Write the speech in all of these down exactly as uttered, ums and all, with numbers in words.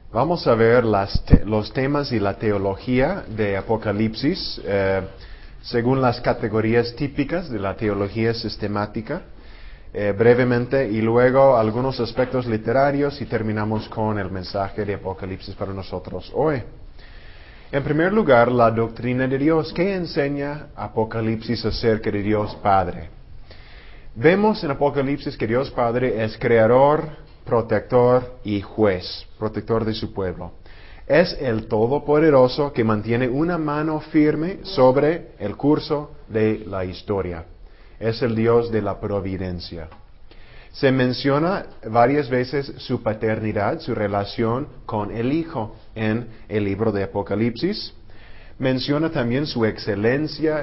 Vamos a ver las te- los temas y la teología de Apocalipsis eh, según las categorías típicas de la teología sistemática, eh, brevemente, y luego algunos aspectos literarios y terminamos con el mensaje de Apocalipsis para nosotros hoy. En primer lugar, la doctrina de Dios. ¿Qué enseña Apocalipsis acerca de Dios Padre? Vemos en Apocalipsis que Dios Padre es creador, protector y juez, protector de su pueblo. Es el Todopoderoso que mantiene una mano firme sobre el curso de la historia. Es el Dios de la providencia. Se menciona varias veces su paternidad, su relación con el Hijo en el libro de Apocalipsis. Menciona también su excelencia,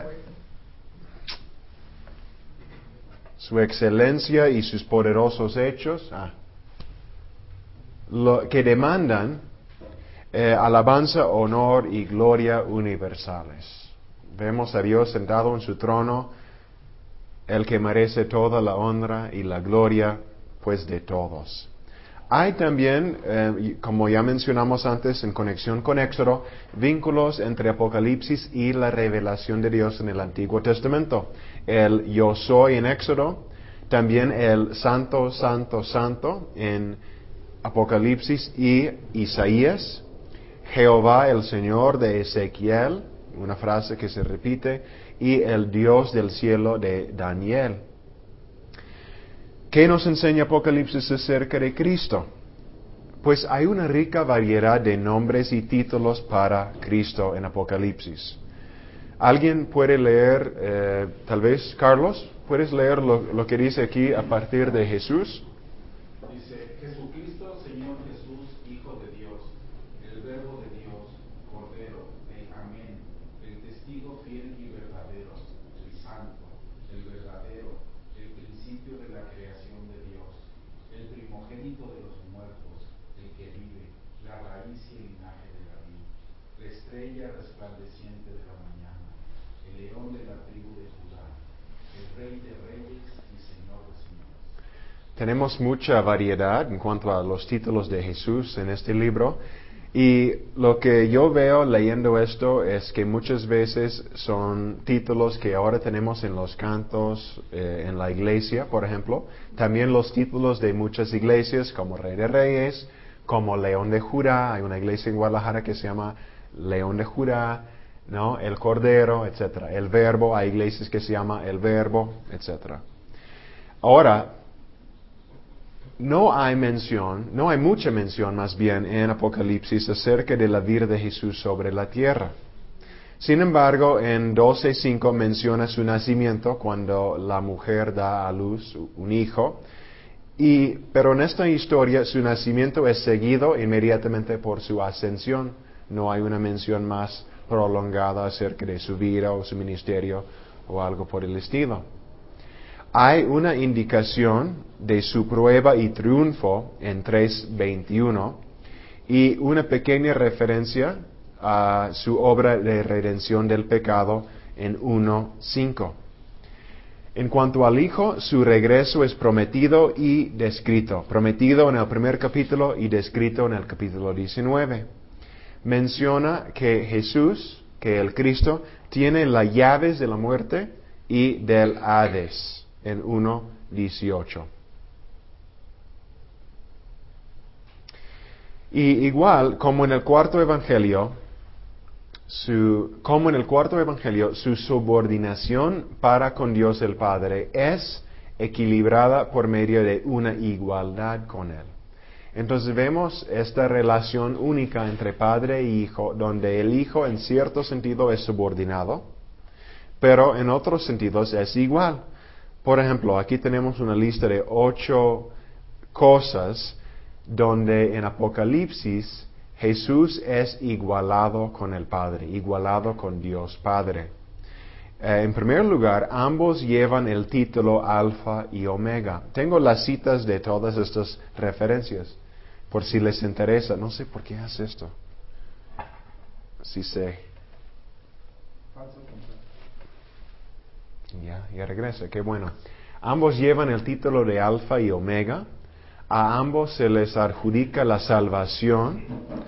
su excelencia y sus poderosos hechos, ah, lo, que demandan eh, alabanza, honor y gloria universales. Vemos a Dios sentado en su trono, el que merece toda la honra y la gloria, pues de todos. Hay también, eh, como ya mencionamos antes en conexión con Éxodo, vínculos entre Apocalipsis y la revelación de Dios en el Antiguo Testamento. El yo soy en Éxodo, también el santo, santo, santo en Apocalipsis y Isaías, Jehová el Señor de Ezequiel, una frase que se repite, y el Dios del cielo de Daniel. ¿Qué nos enseña Apocalipsis acerca de Cristo? Pues hay una rica variedad de nombres y títulos para Cristo en Apocalipsis. ¿Alguien puede leer, eh, tal vez, Carlos, puedes leer lo, lo que dice aquí a partir de Jesús? Dice, Jesucristo, Señor Jesús, Hijo de Dios, el Verbo de Dios, Cordero, el Amén, el testigo fiel y verdadero, el Santo, el verdadero, el principio de la creación de Dios, el primogénito de los muertos, el que vive, la raíz y el linaje de David, la estrella resplandeciente de la mañana, el león de la tribu de Judá, el Rey de reyes y Señor de señores. Tenemos mucha variedad en cuanto a los títulos de Jesús en este libro. Y lo que yo veo leyendo esto es que muchas veces son títulos que ahora tenemos en los cantos, eh, en la iglesia, por ejemplo. También los títulos de muchas iglesias como Rey de Reyes, como León de Judá. Hay una iglesia en Guadalajara que se llama León de Judá, ¿no? El Cordero, etcétera. El Verbo, hay iglesias que se llama El Verbo, etcétera. Ahora, No hay mención, no hay mucha mención más bien en Apocalipsis acerca de la vida de Jesús sobre la tierra. Sin embargo, en doce cinco menciona su nacimiento cuando la mujer da a luz un hijo. Y, pero en esta historia su nacimiento es seguido inmediatamente por su ascensión. No hay una mención más prolongada acerca de su vida o su ministerio o algo por el estilo. Hay una indicación de su prueba y triunfo en tres veintiuno y una pequeña referencia a su obra de redención del pecado en uno cinco. En cuanto al Hijo, su regreso es prometido y descrito. Prometido en el primer capítulo y descrito en el capítulo diecinueve. Menciona que Jesús, que el Cristo, tiene las llaves de la muerte y del Hades en uno dieciocho. Y igual, como en el cuarto evangelio, su, como en el cuarto evangelio, su subordinación para con Dios el Padre es equilibrada por medio de una igualdad con Él. Entonces vemos esta relación única entre Padre e Hijo, donde el Hijo en cierto sentido es subordinado, pero en otros sentidos es igual. Por ejemplo, aquí tenemos una lista de ocho cosas donde en Apocalipsis Jesús es igualado con el Padre, igualado con Dios Padre. Eh, en primer lugar, ambos llevan el título Alfa y Omega. Tengo las citas de todas estas referencias, por si les interesa. No sé por qué hace esto. Sí sé. Ya, ya regresa, qué bueno. Ambos llevan el título de Alfa y Omega. A ambos se les adjudica la salvación.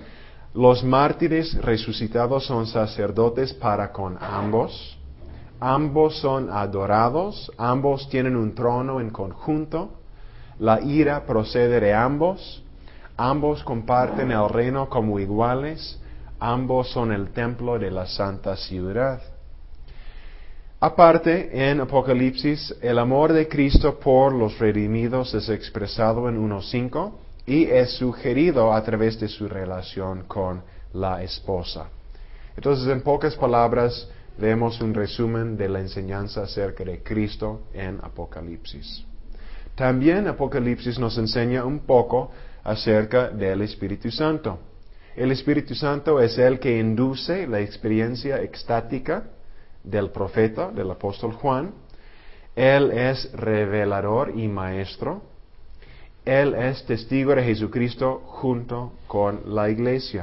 Los mártires resucitados son sacerdotes para con ambos. Ambos son adorados, ambos tienen un trono en conjunto. La ira procede de ambos. Ambos comparten el reino como iguales. Ambos son el templo de la santa ciudad. Aparte, en Apocalipsis, el amor de Cristo por los redimidos es expresado en uno cinco y es sugerido a través de su relación con la esposa. Entonces, en pocas palabras, vemos un resumen de la enseñanza acerca de Cristo en Apocalipsis. También Apocalipsis nos enseña un poco acerca del Espíritu Santo. El Espíritu Santo es el que induce la experiencia extática del profeta, del apóstol Juan. Él es revelador y maestro. Él es testigo de Jesucristo junto con la iglesia.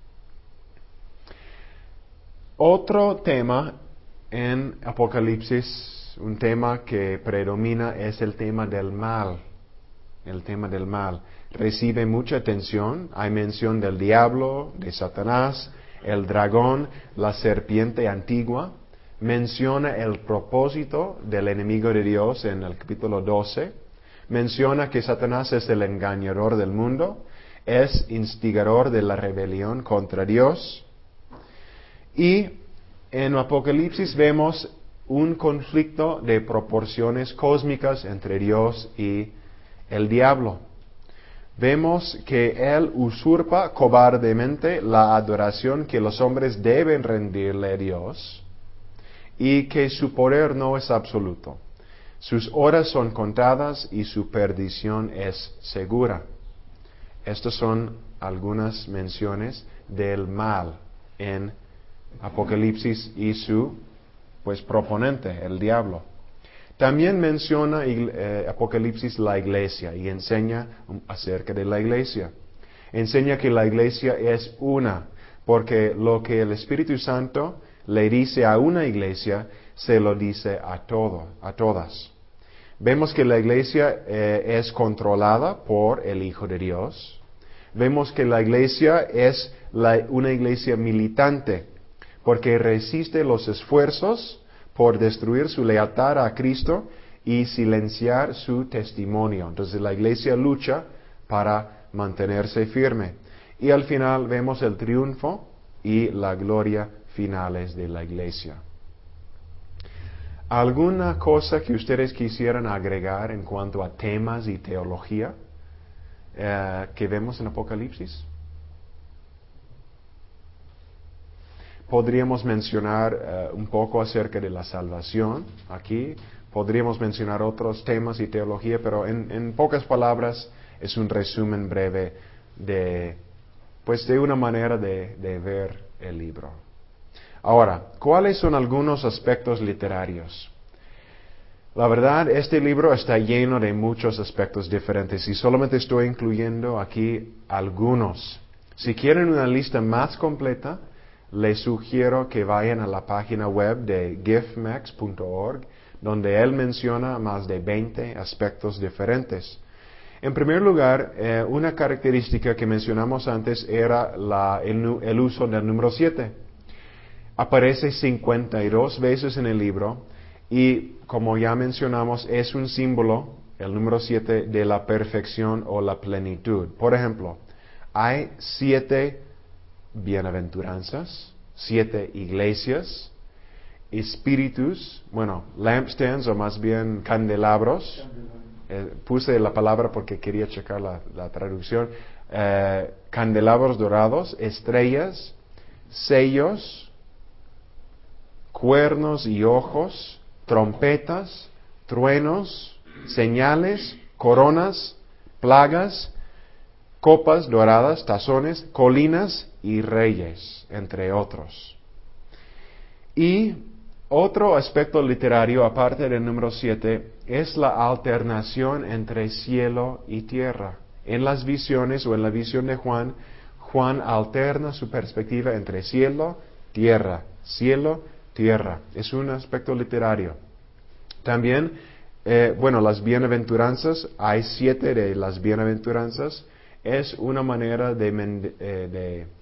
Otro tema en Apocalipsis, un tema que predomina, es el tema del mal. El tema del mal recibe mucha atención. Hay mención del diablo, de Satanás, el dragón, la serpiente antigua. Menciona el propósito del enemigo de Dios en el capítulo doce. Menciona que Satanás es el engañador del mundo, es instigador de la rebelión contra Dios. Y en Apocalipsis vemos un conflicto de proporciones cósmicas entre Dios y el diablo. Vemos que él usurpa cobardemente la adoración que los hombres deben rendirle a Dios y que su poder no es absoluto. Sus horas son contadas y su perdición es segura. Estas son algunas menciones del mal en Apocalipsis y su pues proponente, el diablo. También menciona eh, Apocalipsis la iglesia y enseña acerca de la iglesia. Enseña que la iglesia es una, porque lo que el Espíritu Santo le dice a una iglesia, se lo dice a todo, a todas. Vemos que la iglesia eh, es controlada por el Hijo de Dios. Vemos que la iglesia es la, una iglesia militante, porque resiste los esfuerzos por destruir su lealtad a Cristo y silenciar su testimonio. Entonces la iglesia lucha para mantenerse firme. Y al final vemos el triunfo y la gloria finales de la iglesia. ¿Alguna cosa que ustedes quisieran agregar en cuanto a temas y teología eh, que vemos en Apocalipsis? Podríamos mencionar uh, un poco acerca de la salvación aquí. Podríamos mencionar otros temas y teología, pero en, en pocas palabras es un resumen breve de, pues de una manera de, de ver el libro. Ahora, ¿cuáles son algunos aspectos literarios? La verdad, este libro está lleno de muchos aspectos diferentes y solamente estoy incluyendo aquí algunos. Si quieren una lista más completa, les sugiero que vayan a la página web de giftmex punto org, donde él menciona más de veinte aspectos diferentes. En primer lugar, eh, una característica que mencionamos antes era la, el, el uso del número siete. Aparece cincuenta y dos veces en el libro y, como ya mencionamos, es un símbolo, el número siete, de la perfección o la plenitud. Por ejemplo, hay siete bienaventuranzas, siete iglesias, espíritus, bueno, lampstands o más bien candelabros. Eh, puse la palabra porque quería checar la, la traducción. Eh, candelabros dorados, estrellas, sellos, cuernos y ojos, trompetas, truenos, señales, coronas, plagas, copas doradas, tazones, colinas y reyes, entre otros. Y otro aspecto literario, aparte del número siete, es la alternación entre cielo y tierra. En las visiones o en la visión de Juan, Juan alterna su perspectiva entre cielo, tierra, cielo, tierra. Es un aspecto literario. También, eh, bueno, las bienaventuranzas, hay siete de las bienaventuranzas. Es una manera de, eh, de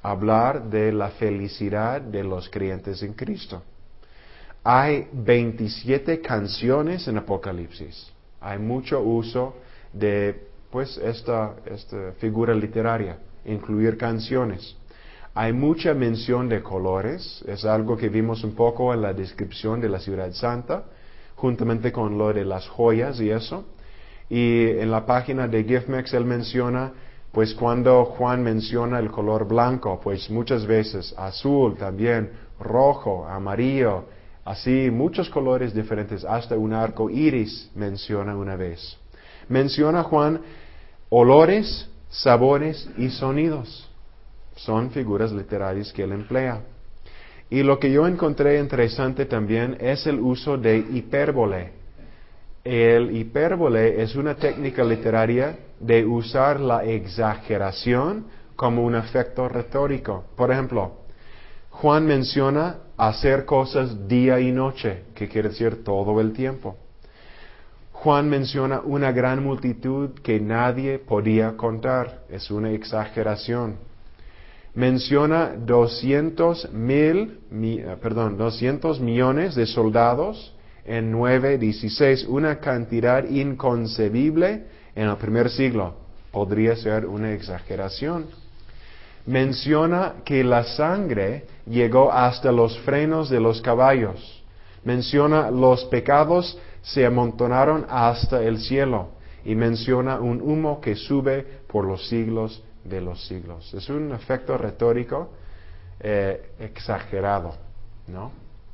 hablar de la felicidad de los creyentes en Cristo. Hay veintisiete canciones en Apocalipsis. Hay mucho uso de pues esta, esta figura literaria, incluir canciones. Hay mucha mención de colores, es algo que vimos un poco en la descripción de la Ciudad Santa, juntamente con lo de las joyas y eso. Y en la página de GiftMex él menciona, pues cuando Juan menciona el color blanco, pues muchas veces azul también, rojo, amarillo, así muchos colores diferentes, hasta un arco iris menciona una vez. Menciona Juan olores, sabores y sonidos. Son figuras literarias que él emplea. Y lo que yo encontré interesante también es el uso de hipérbole. El hipérbole es una técnica literaria de usar la exageración como un efecto retórico. Por ejemplo, Juan menciona hacer cosas día y noche, que quiere decir todo el tiempo. Juan menciona una gran multitud que nadie podía contar, es una exageración. Menciona doscientos mil, mi, perdón, doscientos millones de soldados en nueve dieciséis, una cantidad inconcebible en el primer siglo. Podría ser una exageración. Menciona que la sangre llegó hasta los frenos de los caballos. Menciona los pecados se amontonaron hasta el cielo. Y menciona un humo que sube por los siglos de los siglos. Es un efecto retórico eh, exagerado, ¿no?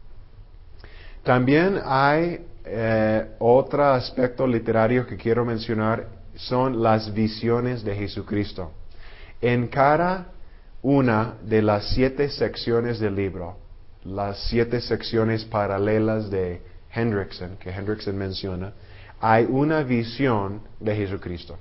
También hay eh, otro aspecto literario que quiero mencionar, son las visiones de Jesucristo. En cada una de las siete secciones del libro, las siete secciones paralelas de Hendrickson, que Hendrickson menciona, hay una visión de Jesucristo.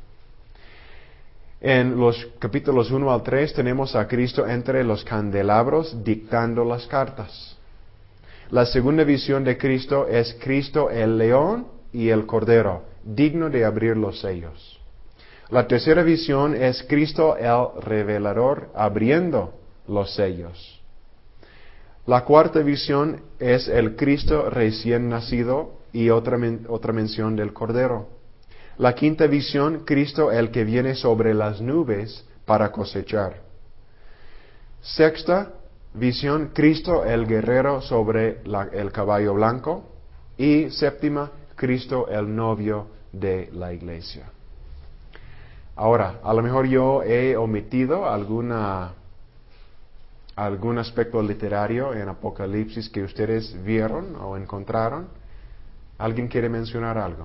En los capítulos uno al tres tenemos a Cristo entre los candelabros dictando las cartas. La segunda visión de Cristo es Cristo el león y el cordero, digno de abrir los sellos. La tercera visión es Cristo el revelador abriendo los sellos. La cuarta visión es el Cristo recién nacido y otra, men- otra mención del cordero. La quinta visión, Cristo el que viene sobre las nubes para cosechar. Sexta visión, Cristo el guerrero sobre la, el caballo blanco. Y séptima, Cristo el novio de la iglesia. Ahora, a lo mejor yo he omitido alguna, algún aspecto literario en Apocalipsis que ustedes vieron o encontraron. ¿Alguien quiere mencionar algo?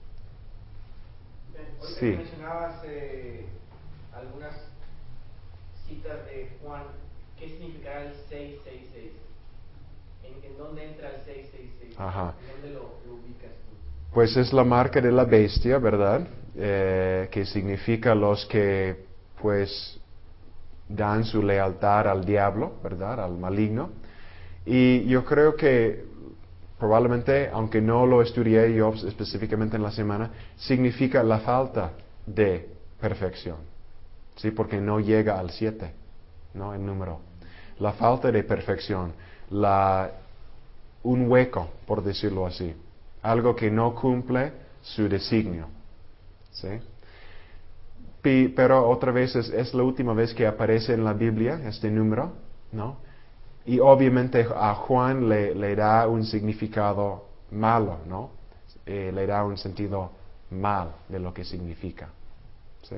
Ahorita Sí. que mencionabas eh, algunas citas de Juan, ¿qué significará el seiscientos sesenta y seis? ¿En, en dónde entra el seiscientos sesenta y seis? Ajá. ¿En dónde lo, lo ubicas tú? Pues es la marca de la bestia, ¿verdad? Eh, que significa los que, pues, dan su lealtad al diablo, ¿verdad? Al maligno. Y yo creo que probablemente, aunque no lo estudié yo específicamente en la semana, significa la falta de perfección. ¿Sí? Porque no llega al siete, ¿no? El número. La falta de perfección. La, un hueco, por decirlo así. Algo que no cumple su designio. ¿Sí? Pi- Pero otra vez es, es la última vez que aparece en la Biblia este número, ¿no? Y obviamente a Juan le, le da un significado malo, ¿no? Eh, le da un sentido mal de lo que significa. ¿Sí?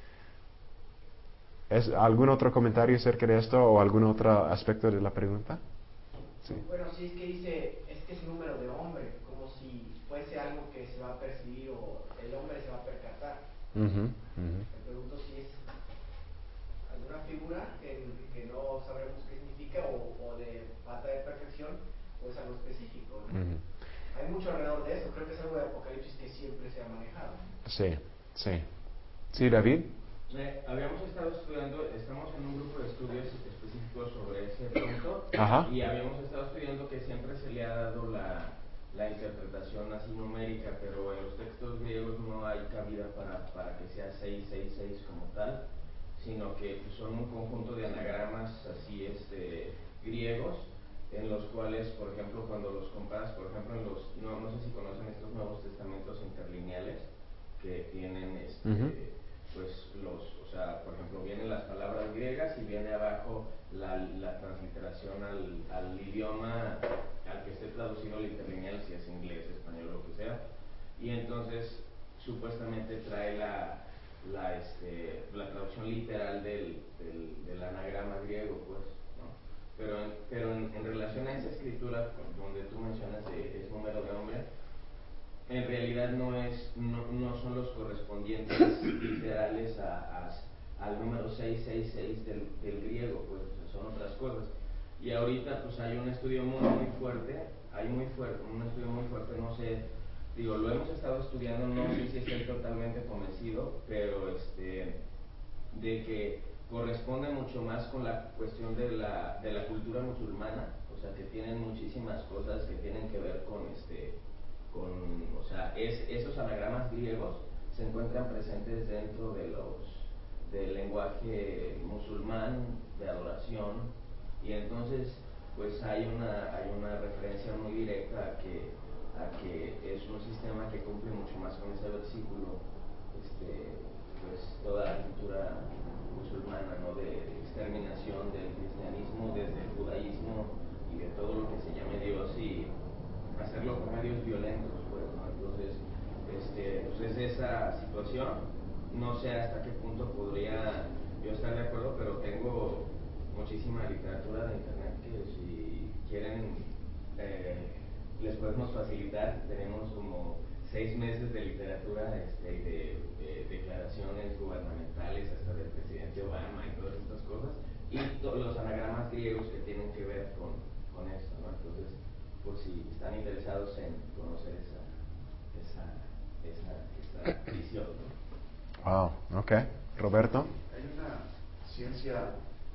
¿Es algún otro comentario acerca de esto o algún otro aspecto de la pregunta? Sí. Bueno, sí, es que dice, es que es número de hombre, como si fuese algo que se va a percibir o el hombre se va a percatar. Ujú, ujú. Me pregunto si es alguna figura que, que no sabremos qué significa o, o de falta de perfección o es algo específico, ¿no? Ujú. Hay mucho alrededor de eso, creo que es algo de Apocalipsis que siempre se ha manejado. Sí, sí. Sí, David. Eh, habíamos estado estudiando, estamos en un grupo de estudios específicos sobre ese punto. Ajá. Y habíamos estado estudiando que siempre se le ha dado la, la interpretación así numérica, pero en los textos griegos no hay cabida para, para que sea seiscientos sesenta y seis como tal, sino que pues, son un conjunto de anagramas así este, griegos, en los cuales, por ejemplo, cuando los comparas, por ejemplo, en los, no, no sé si conocen estos Nuevos Testamentos interlineales, que tienen, este, uh-huh. pues, los, o sea, por ejemplo, vienen las palabras griegas y viene abajo la, la transliteración al, al idioma al que esté traducido el interlineal, si es inglés, español, lo que sea, y entonces, supuestamente trae la La, este, la traducción literal del, del, del anagrama griego, pues, ¿no? Pero, en, pero en, en relación a esa escritura donde tú mencionas de, es número de hombre, en realidad no es no, no son los correspondientes literales a, a, al número seiscientos sesenta y seis del, del griego, pues, o sea, son otras cosas. Y ahorita pues hay un estudio muy muy fuerte, hay muy fuerte, un estudio muy fuerte, no sé, digo, lo hemos estado estudiando, no sé si estoy totalmente convencido, pero este, de que corresponde mucho más con la cuestión de la, de la cultura musulmana, o sea, que tienen muchísimas cosas que tienen que ver con, este, con o sea, es, esos anagramas griegos se encuentran presentes dentro de los, del lenguaje musulmán, de adoración, y entonces, pues hay una, hay una referencia muy directa a que a que es un sistema que cumple mucho más con ese versículo, este, pues toda la cultura musulmana, ¿no? de, de exterminación del cristianismo desde el judaísmo y de todo lo que se llame Dios y hacerlo por medios violentos, pues, ¿no? Entonces, este, pues es esa situación, no sé hasta qué punto podría yo estar de acuerdo, pero tengo muchísima literatura de internet que si quieren eh, les podemos facilitar. Tenemos como seis meses de literatura este, y de, de declaraciones gubernamentales hasta del presidente Obama y todas estas cosas, y to- los anagramas griegos que tienen que ver con, con esto, ¿no? Entonces, por si están interesados en conocer esa esa esa, esa visión, ¿no? Wow, ok. Roberto. Hay una ciencia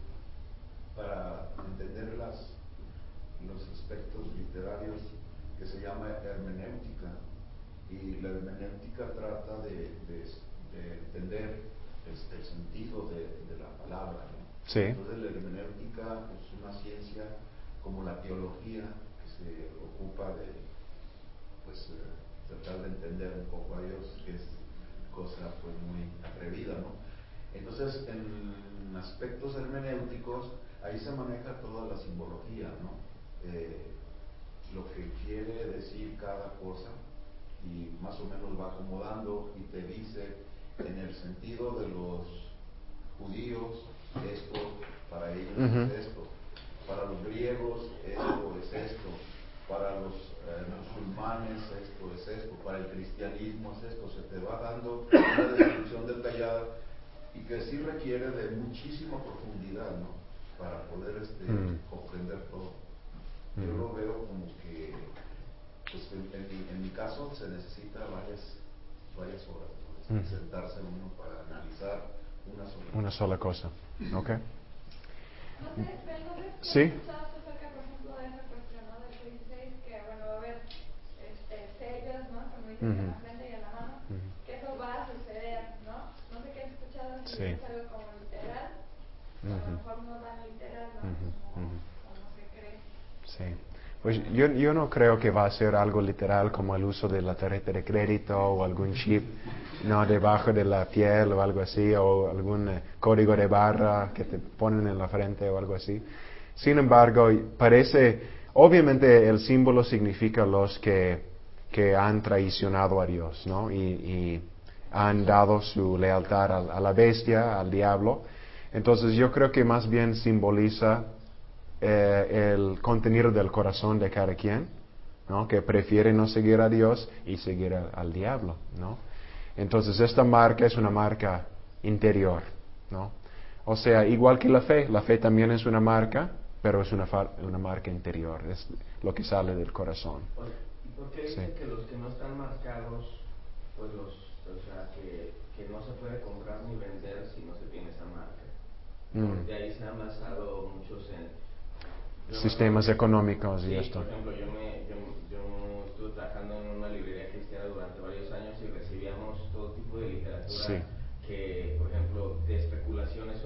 para entender las, los aspectos literarios que se llama hermenéutica, y la hermenéutica trata de, de, de entender este, el sentido de, de la palabra, ¿no? Sí. Entonces la hermenéutica es una ciencia como la teología que se ocupa de pues eh, tratar de entender un poco a Dios, que es cosa pues muy atrevida, ¿no? Entonces en aspectos hermenéuticos ahí se maneja toda la simbología, ¿no? Eh, lo que quiere decir cada cosa, y más o menos va acomodando y te dice en el sentido de los judíos esto, para ellos uh-huh. es esto, para los griegos esto es esto, para los eh, musulmanes esto es esto, para el cristianismo es esto. Se te va dando una descripción detallada y que sí requiere de muchísima profundidad, ¿no? Para poder este, mm. comprender todo. Yo mm. lo veo como que, pues en, en, mi, en mi caso, se necesita varias, varias horas, ¿no? mm. sentarse uno para analizar una sola una cosa. sola cosa. Ok. No sé, no sé ¿Sí? escuchaste acerca, por ejemplo, de esa cuestión, ¿no? Del dieciséis, que bueno, va a haber este, sellos, ¿no? Como dicen, uh-huh. en la frente y en la mano, uh-huh. que eso va a suceder, ¿no? No sé qué has escuchado, si sí. es algo como literal, uh-huh. a lo mejor no tan literal, ¿no? Uh-huh. Como, uh-huh. como se cree. Sí. Pues yo, yo no creo que va a ser algo literal como el uso de la tarjeta de crédito o algún chip, no, debajo de la piel o algo así, o algún eh, código de barra que te ponen en la frente o algo así. Sin embargo, parece, obviamente el símbolo significa los que, que han traicionado a Dios, ¿no? Y, y han dado su lealtad a, a la bestia, al diablo. Entonces yo creo que más bien simboliza Eh, el contenido del corazón de cada quien, ¿no? Que prefiere no seguir a Dios y seguir a, al diablo, ¿no? Entonces esta marca es una marca interior, ¿no? O sea, igual que la fe, la fe también es una marca, pero es una, una marca interior, es lo que sale del corazón. ¿Y por qué dice sí. que los que no están marcados, pues los, o sea, que, que no se puede comprar ni vender si no se tiene esa marca? Mm. De ahí se han basado muchos en Yo sistemas económicos y sí, esto. Por ejemplo, yo, me, yo, yo estuve trabajando en una librería cristiana durante varios años y recibíamos todo tipo de literatura sí. que, por ejemplo, de especulaciones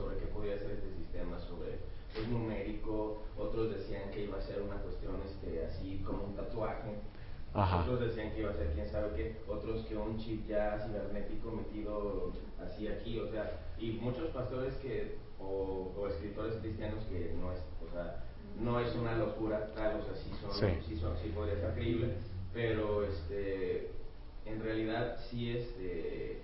a ser una cuestión este, así como un tatuaje. Ajá. Otros decían que iba a ser quién sabe qué, otros que un chip ya cibernético metido así aquí, o sea, y muchos pastores que, o, o escritores cristianos que no es, o sea, no es una locura tal, o sea, sí son, Sí. sí son, sí podría ser creíble, pero este, en realidad sí este,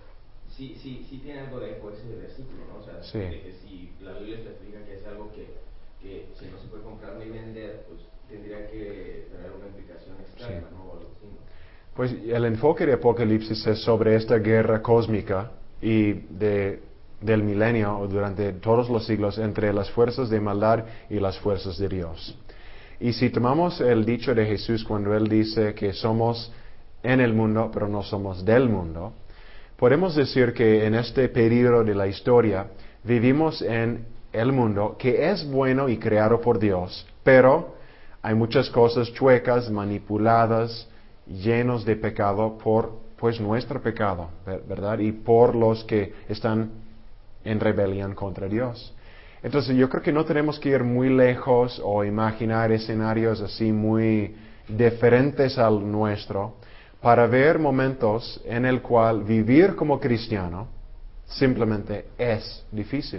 sí, sí, sí tiene algo de eco ese versículo, ¿no? O sea, Sí. de que si la Biblia especifica que es algo que, que si no se puede comprar ni vender, pues tendría que tener una implicación externa, Sí. ¿no? O algo así, ¿no? Pues el enfoque de Apocalipsis es sobre esta guerra cósmica y de, del milenio o durante todos los siglos entre las fuerzas de maldad y las fuerzas de Dios. Y si tomamos el dicho de Jesús cuando Él dice que somos en el mundo, pero no somos del mundo, podemos decir que en este periodo de la historia vivimos en el mundo que es bueno y creado por Dios, pero hay muchas cosas chuecas, manipuladas, llenos de pecado por pues nuestro pecado, ¿verdad? Y por los que están en rebelión contra Dios. Entonces yo creo que no tenemos que ir muy lejos o imaginar escenarios así muy diferentes al nuestro para ver momentos en el cual vivir como cristiano simplemente es difícil.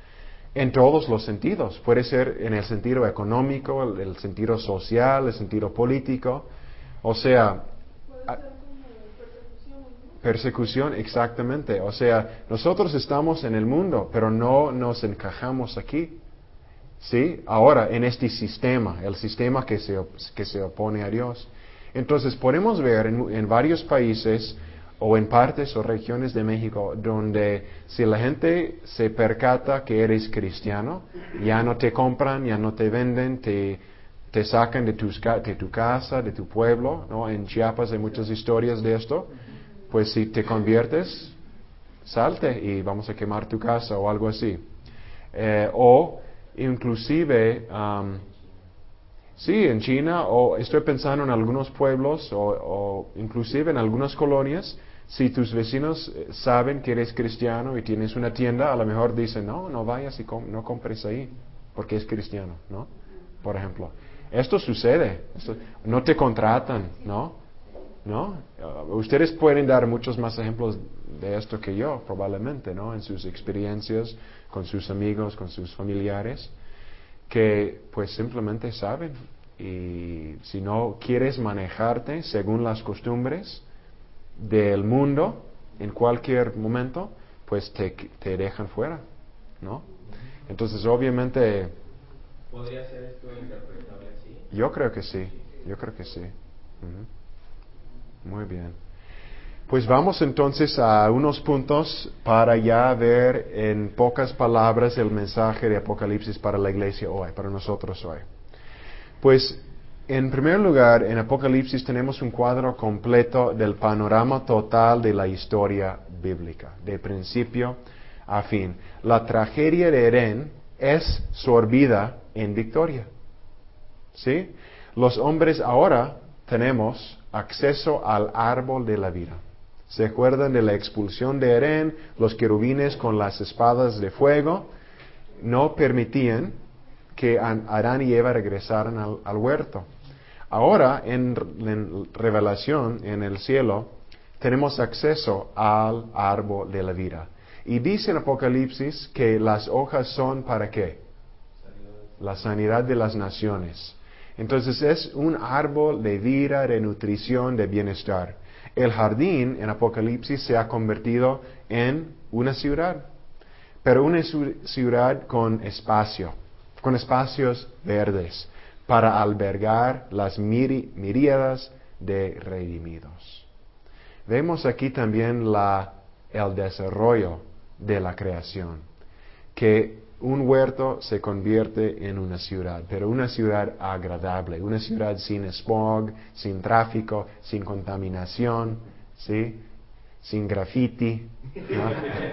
En todos los sentidos. Puede ser en el sentido económico, el, el sentido social, el sentido político. O sea, Puede ser como persecución, ¿no? Persecución, exactamente. O sea, nosotros estamos en el mundo, pero no nos encajamos aquí. ¿Sí? Ahora, en este sistema, el sistema que se, que se opone a Dios. Entonces, podemos ver en, en varios países o en partes o regiones de México donde si la gente se percata que eres cristiano, ya no te compran, ya no te venden, te, te sacan de, tus, de tu casa, de tu pueblo, ¿no? En Chiapas hay muchas historias de esto. Pues si te conviertes, salte y vamos a quemar tu casa o algo así. Eh, o inclusive, um, sí, en China, o estoy pensando en algunos pueblos, o, o inclusive en algunas colonias, si tus vecinos saben que eres cristiano y tienes una tienda, a lo mejor dicen, no, no vayas y com- no compres ahí, porque es cristiano, ¿no? Por ejemplo. Esto sucede, esto, no te contratan, ¿no? ¿No? Uh, ustedes pueden dar muchos más ejemplos de esto que yo, probablemente, ¿no? En sus experiencias, con sus amigos, con sus familiares, que pues simplemente saben. Y si no quieres manejarte según las costumbres del mundo, en cualquier momento, pues te, te dejan fuera, ¿no? Entonces, obviamente... ¿Podría ser esto interpretable así? Yo creo que sí, yo creo que sí. Uh-huh. Muy bien. Pues vamos entonces a unos puntos para ya ver en pocas palabras el mensaje de Apocalipsis para la iglesia hoy, para nosotros hoy. Pues en primer lugar, en Apocalipsis tenemos un cuadro completo del panorama total de la historia bíblica, de principio a fin. La tragedia de Edén es sorbida en victoria. ¿Sí? Los hombres ahora tenemos acceso al árbol de la vida. ¿Se acuerdan de la expulsión de Edén? Los querubines con las espadas de fuego no permitían que Adán y Eva regresaran al, al huerto. Ahora, en, en revelación, en el cielo, tenemos acceso al árbol de la vida. Y dice en Apocalipsis que las hojas son ¿para qué? La sanidad de las naciones. Entonces es un árbol de vida, de nutrición, de bienestar. El jardín en Apocalipsis se ha convertido en una ciudad, pero una ciudad con espacio, con espacios verdes, para albergar las miri- miríadas de redimidos. Vemos aquí también la, el desarrollo de la creación, que un huerto se convierte en una ciudad, pero una ciudad agradable, una ciudad sin smog, sin tráfico, sin contaminación, ¿sí? Sin graffiti, ¿no?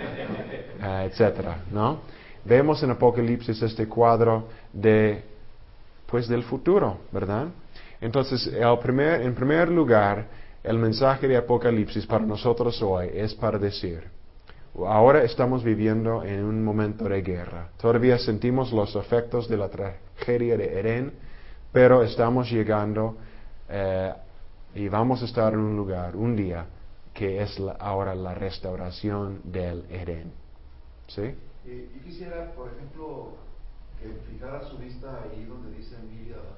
uh, etcétera, ¿no? Vemos en Apocalipsis este cuadro de, pues, del futuro, ¿verdad? Entonces, el primer, en primer lugar, el mensaje de Apocalipsis para nosotros hoy es para decir, ahora estamos viviendo en un momento de guerra. Todavía sentimos los efectos de la tragedia de Edén. pero estamos llegando eh, y vamos a estar en un lugar, un día, que es la, ahora la restauración del Edén. ¿Sí? Eh, yo quisiera, por ejemplo, que fijara su vista ahí donde dice míriadas,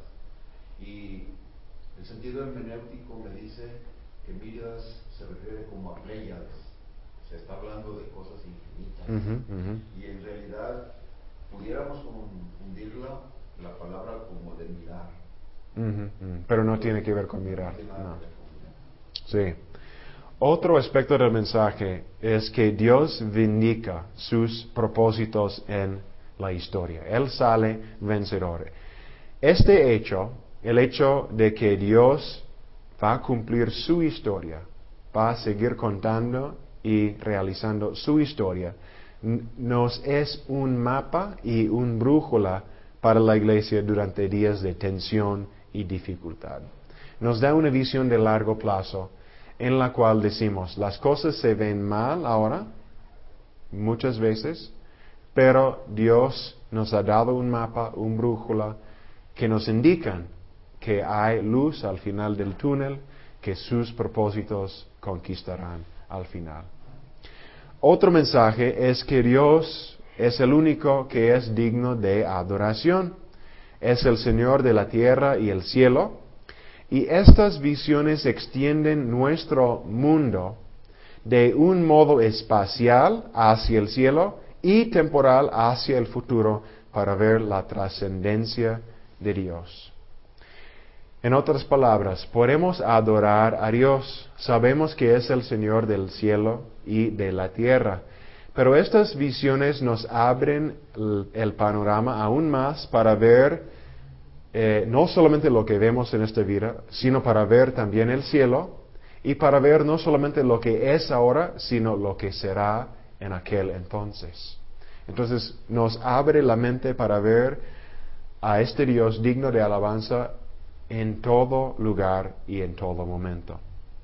y el sentido hermenéutico me dice que míriadas se refiere como a pléyades, se está hablando de cosas infinitas, Uh-huh, uh-huh. y en realidad pudiéramos confundirla la palabra como de mirar. Uh-huh, uh-huh. Pero no tiene que ver con mirar. No tiene nada No. que ver con mirar. Sí. Otro aspecto del mensaje es que Dios vindica sus propósitos en la historia. Él sale vencedor. Este hecho, el hecho de que Dios va a cumplir su historia, va a seguir contando y realizando su historia, n- nos es un mapa y un brújula para la iglesia durante días de tensión y dificultad. Nos da una visión de largo plazo en la cual decimos, las cosas se ven mal ahora, muchas veces, pero Dios nos ha dado un mapa, un brújula, que nos indican que hay luz al final del túnel, que sus propósitos conquistarán al final. Otro mensaje es que Dios es el único que es digno de adoración. Es el Señor de la tierra y el cielo. Y estas visiones extienden nuestro mundo de un modo espacial hacia el cielo y temporal hacia el futuro para ver la trascendencia de Dios. En otras palabras, podemos adorar a Dios. Sabemos que es el Señor del cielo y de la tierra. Pero estas visiones nos abren el, el panorama aún más para ver Eh, no solamente lo que vemos en esta vida, sino para ver también el cielo y para ver no solamente lo que es ahora, sino lo que será en aquel entonces. Entonces nos abre la mente para ver a este Dios digno de alabanza en todo lugar y en todo momento.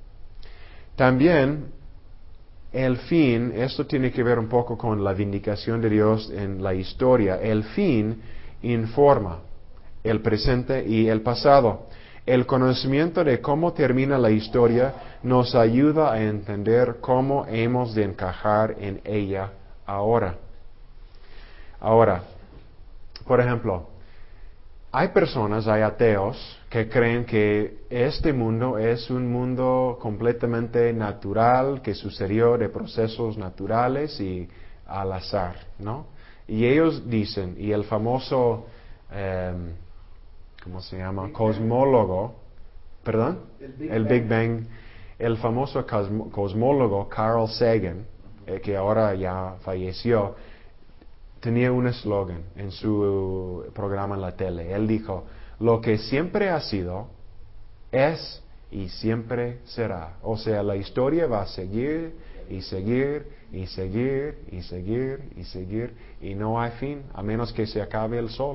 También el fin, esto tiene que ver un poco con la vindicación de Dios en la historia, el fin informa el presente y el pasado. El conocimiento de cómo termina la historia nos ayuda a entender cómo hemos de encajar en ella ahora. Ahora, por ejemplo, hay personas, hay ateos, que creen que este mundo es un mundo completamente natural, que sucedió de procesos naturales y al azar, ¿no? Y ellos dicen, y el famoso... Eh, ¿cómo se llama? Big Cosmólogo, ¿perdón? El Big el Bang. Big Bang, el famoso cosmo, cosmólogo Carl Sagan, eh, que ahora ya falleció, tenía un eslogan en su programa en la tele. Él dijo, lo que siempre ha sido, es y siempre será. O sea, la historia va a seguir y seguir y seguir y seguir y seguir y no hay fin, a menos que se acabe el sol.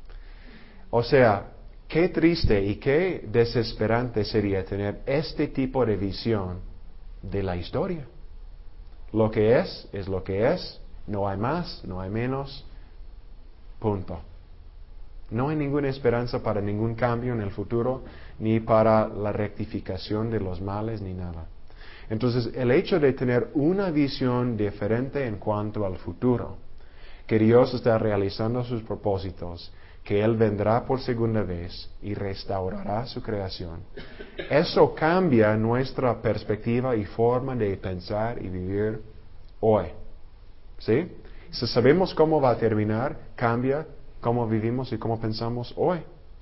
O sea, qué triste y qué desesperante sería tener este tipo de visión de la historia. Lo que es, es lo que es, no hay más, no hay menos, punto. No hay ninguna esperanza para ningún cambio en el futuro, ni para la rectificación de los males, ni nada. Entonces, el hecho de tener una visión diferente en cuanto al futuro, que Dios está realizando sus propósitos, que Él vendrá por segunda vez y restaurará su creación. Eso cambia nuestra perspectiva y forma de pensar y vivir hoy. ¿Sí? Si sabemos cómo va a terminar, cambia cómo vivimos y cómo pensamos hoy.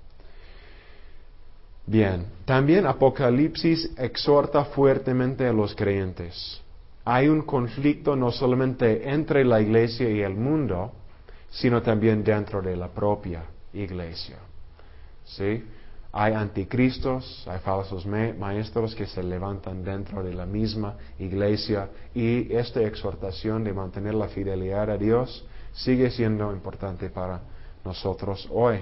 Bien, también Apocalipsis exhorta fuertemente a los creyentes. Hay un conflicto no solamente entre la iglesia y el mundo, sino también dentro de la propia iglesia. ¿Sí? Hay anticristos, hay falsos maestros que se levantan dentro de la misma iglesia y esta exhortación de mantener la fidelidad a Dios sigue siendo importante para nosotros hoy.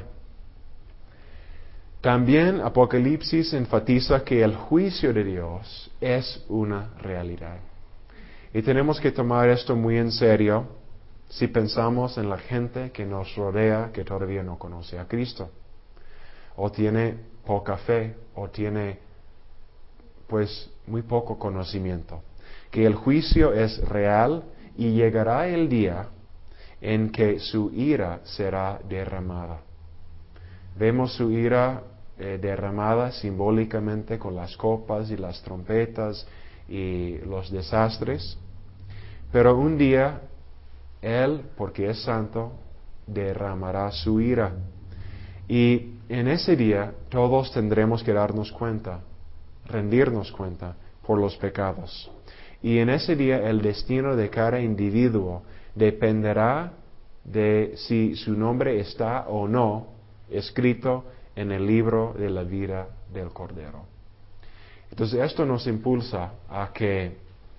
También Apocalipsis enfatiza que el juicio de Dios es una realidad. Y tenemos que tomar esto muy en serio si pensamos en la gente que nos rodea que todavía no conoce a Cristo. o tiene poca fe, o tiene pues muy poco conocimiento. Que el juicio es real y llegará el día en que su ira será derramada. Vemos su ira eh, derramada simbólicamente con las copas y las trompetas y los desastres, pero un día Él, porque es santo, derramará su ira. Y en ese día todos tendremos que darnos cuenta, rendirnos cuenta por los pecados. Y en ese día el destino de cada individuo dependerá de si su nombre está o no escrito en el libro de la vida del Cordero. Entonces esto nos impulsa a que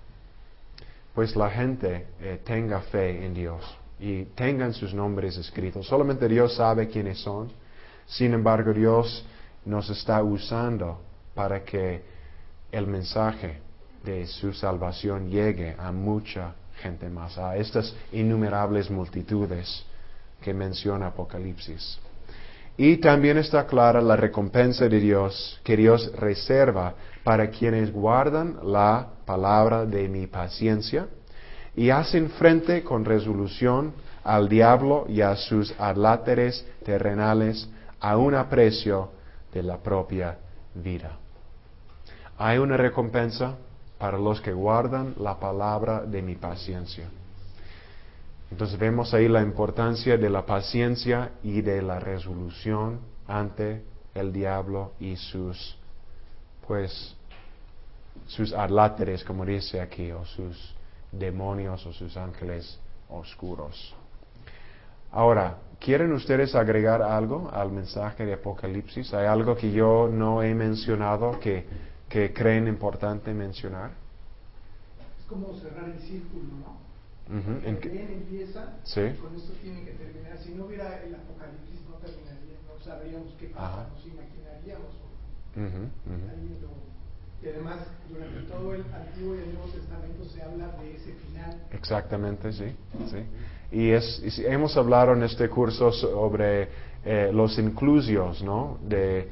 pues la gente eh, tenga fe en Dios y tengan sus nombres escritos. Solamente Dios sabe quiénes son. Sin embargo, Dios nos está usando para que el mensaje de su salvación llegue a mucha gente más, a estas innumerables multitudes que menciona Apocalipsis. Y también está clara la recompensa de Dios, que Dios reserva para quienes guardan la palabra de mi paciencia y hacen frente con resolución al diablo y a sus adláteres terrenales a un aprecio de la propia vida. Hay una recompensa para los que guardan la palabra de mi paciencia. Entonces vemos ahí la importancia de la paciencia y de la resolución ante el diablo y sus, pues, sus adláteres, como dice aquí, o sus demonios o sus ángeles oscuros. Ahora, ¿quieren ustedes agregar algo al mensaje de Apocalipsis? ¿Hay algo que yo no he mencionado que, que creen importante mencionar? Es como cerrar el círculo, ¿no? Uh-huh. El bien empieza, sí. Y con esto tiene que terminar. Si no hubiera el Apocalipsis, no terminaría, no sabríamos qué pasa, Ajá. nos imaginaríamos. Uh-huh, uh-huh. Lo, y además, durante todo el Antiguo y el Nuevo Testamento se habla de ese final. Exactamente, sí. sí. Y, es, y hemos hablado en este curso sobre eh, los inclusios, ¿no? De,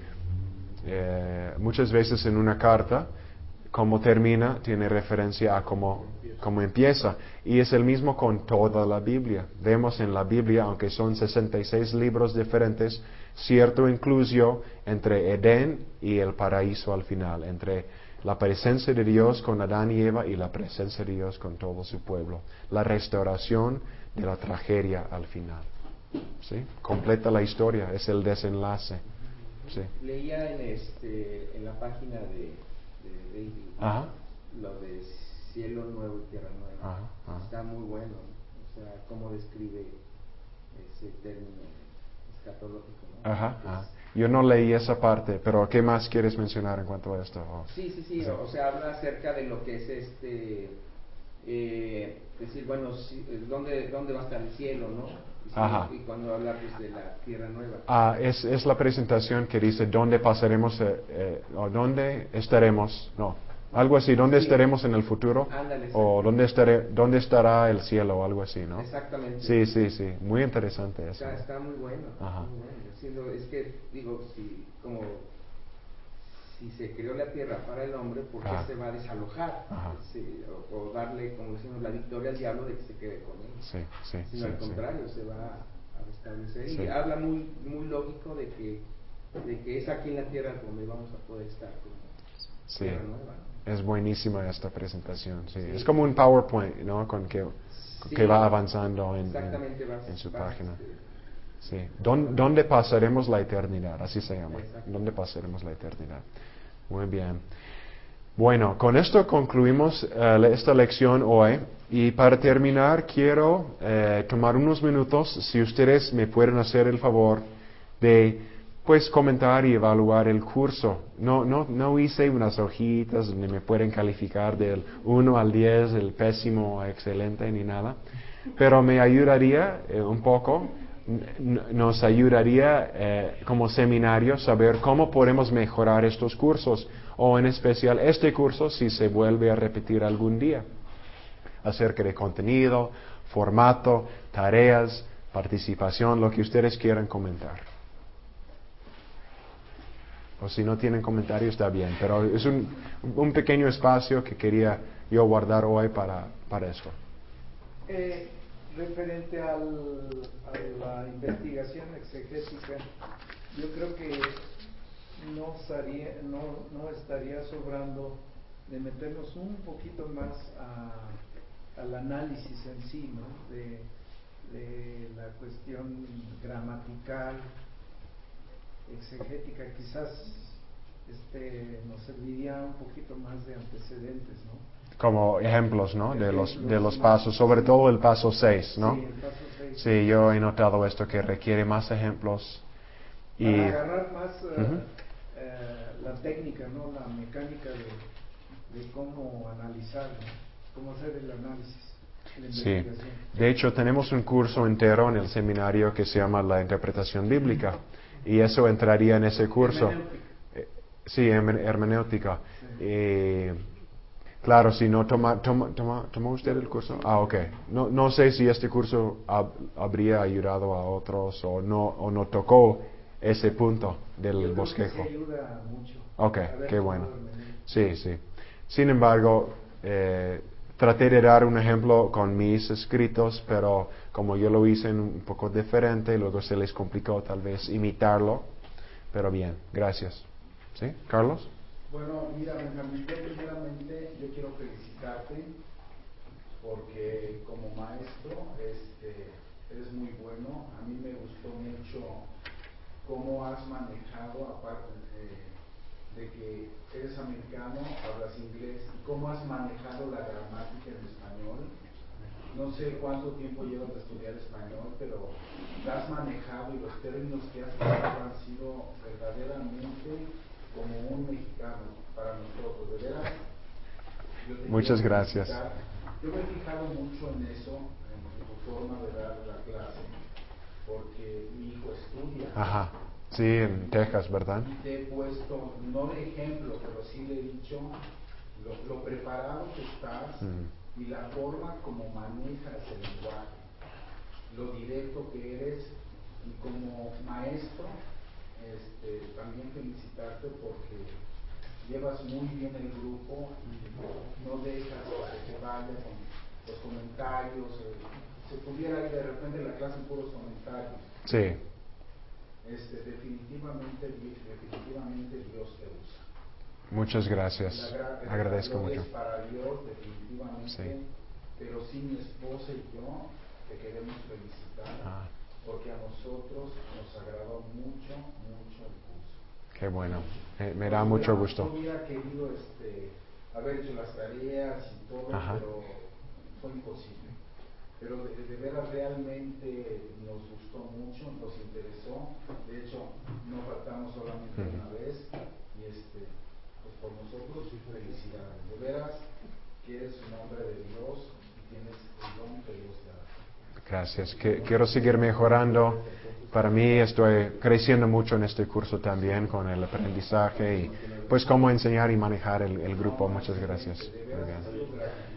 eh, muchas veces en una carta, cómo termina tiene referencia a cómo, cómo empieza. Y es el mismo con toda la Biblia. Vemos en la Biblia, aunque son sesenta y seis libros diferentes, cierto inclusio entre Edén y el paraíso al final, entre la presencia de Dios con Adán y Eva y la presencia de Dios con todo su pueblo. La restauración de la tragedia al final. ¿Sí? Completa la historia, es el desenlace. Sí. Leía en, este, en la página de, de David Ajá. lo de cielo nuevo y tierra nueva. Ajá, ajá. Está muy bueno, o sea, cómo describe ese término escatológico, ¿no? Ajá, Es, ajá. Yo no leí esa parte, pero ¿qué más quieres mencionar en cuanto a esto? Oh. Sí, sí, sí, o sea, habla acerca de lo que es este, eh, decir, bueno, si, ¿dónde, ¿dónde va a estar el cielo, no? Y, si, Ajá. y cuando habla pues de la tierra nueva. Ah, es, es la presentación que dice dónde pasaremos, eh, eh, o dónde estaremos, no, algo así, dónde Sí. estaremos en el futuro, Ándale, o dónde, estaré, dónde estará el cielo, o algo así, ¿no? Exactamente. Sí, sí, sí, muy interesante eso. Está, está muy bueno, Ajá. muy bueno. Siendo, es que, digo, si, como, si se creó la tierra para el hombre, ¿por qué Ajá. se va a desalojar? Ajá. Sí, o, o darle, como decimos, la victoria al diablo de que se quede con él. Sí, sí, Sino sí, al sí. contrario, se va a restablecer. Sí. Y habla muy, muy lógico de que, de que es aquí en la tierra donde vamos a poder estar como Sí. tierra nueva. Es buenísima esta presentación, sí. Sí. Es como un PowerPoint, ¿no? Con que, Sí. que va avanzando en, Exactamente, en, vas- en su vas, página. este, Sí. ¿Dónde, ¿Dónde pasaremos la eternidad? Así se llama. Exacto. ¿Dónde pasaremos la eternidad? Muy bien. Bueno, con esto concluimos uh, esta lección hoy. Y para terminar, quiero uh, tomar unos minutos, si ustedes me pueden hacer el favor de pues comentar y evaluar el curso. No, no, no hice unas hojitas donde me pueden calificar del uno al diez, el pésimo a excelente ni nada, pero me ayudaría eh, un poco, n- nos ayudaría eh, como seminario saber cómo podemos mejorar estos cursos, o en especial este curso si se vuelve a repetir algún día, acerca de contenido, formato, tareas, participación, lo que ustedes quieran comentar. O si no tienen comentarios, está bien. Pero es un, un pequeño espacio que quería yo guardar hoy para, para esto. Eh, referente al, a la investigación exegética, yo creo que no, estaría, no, no estaría sobrando de meternos un poquito más a, al análisis en sí, ¿no? de, de la cuestión gramatical, exegética. Quizás este, nos serviría un poquito más de antecedentes, ¿no? Como ejemplos, ¿no? De los, de los pasos, sobre todo el paso seis, ¿no? Sí, el paso seis. Sí, yo he notado esto que requiere más ejemplos. Y, para agarrar más uh, uh-huh. uh, la técnica, ¿no? La mecánica de, de cómo analizar, ¿no? Cómo hacer el análisis, la investigación. Sí. De hecho, tenemos un curso entero en el seminario que se llama la interpretación bíblica. Y eso entraría en ese curso. Hermenéutica. Eh, sí, hermenéutica. Sí. Eh, Claro, si no toma, toma, toma, ¿tomó usted el curso? Ah, ok. No, no sé si este curso hab, habría ayudado a otros o no, o no tocó ese punto del Yo creo bosquejo. Que sí ayuda mucho. Ok, qué bueno. Sí, sí. Sin embargo, eh, traté de dar un ejemplo con mis escritos, pero como yo lo hice un poco diferente, luego se les complicó tal vez imitarlo. Pero bien, gracias. ¿Sí, Carlos? Bueno, mira, Benjamín, yo primeramente yo quiero felicitarte porque como maestro este, eres muy bueno. A mí me gustó mucho cómo has manejado, aparte de, de que eres americano, hablas inglés, y cómo has manejado la gramática en español. No sé cuánto tiempo llevas de estudiar español, pero la has manejado y los términos que has usado han sido verdaderamente como un mexicano para nosotros, de veras. Yo te Muchas gracias. felicitar. Yo me he fijado mucho en eso, en tu forma de dar la clase, porque mi hijo estudia. Ajá, sí, en Texas, ¿verdad? Y te he puesto, no de ejemplo, pero sí le he dicho lo, lo preparado que estás mm. y la forma como manejas el lenguaje, lo directo que eres, y como maestro Este, también felicitarte porque llevas muy bien el grupo y no dejas que se te vaya con los comentarios. Eh, se pudiera ir de repente la clase en puros comentarios. Sí. Este, definitivamente, definitivamente Dios te usa. Muchas gracias. La, la, Agradezco la mucho. Es para Dios, definitivamente. Sí. Pero sí, mi esposa y yo te queremos felicitar. Ah. Porque a nosotros nos agradó mucho, mucho el curso. Qué bueno, eh, me da mucho gusto. Yo hubiera querido este, haber hecho las tareas y todo, Ajá. pero fue imposible. Pero de, de veras realmente nos gustó mucho, nos interesó. De hecho, no faltamos solamente uh-huh. una vez. Y este, pues por nosotros, felicidades. De veras que eres un hombre de Dios y tienes el don que Dios te da. Gracias. Que, quiero seguir mejorando. Para mí estoy creciendo mucho en este curso también con el aprendizaje y pues cómo enseñar y manejar el, el grupo. Muchas gracias. Muy bien.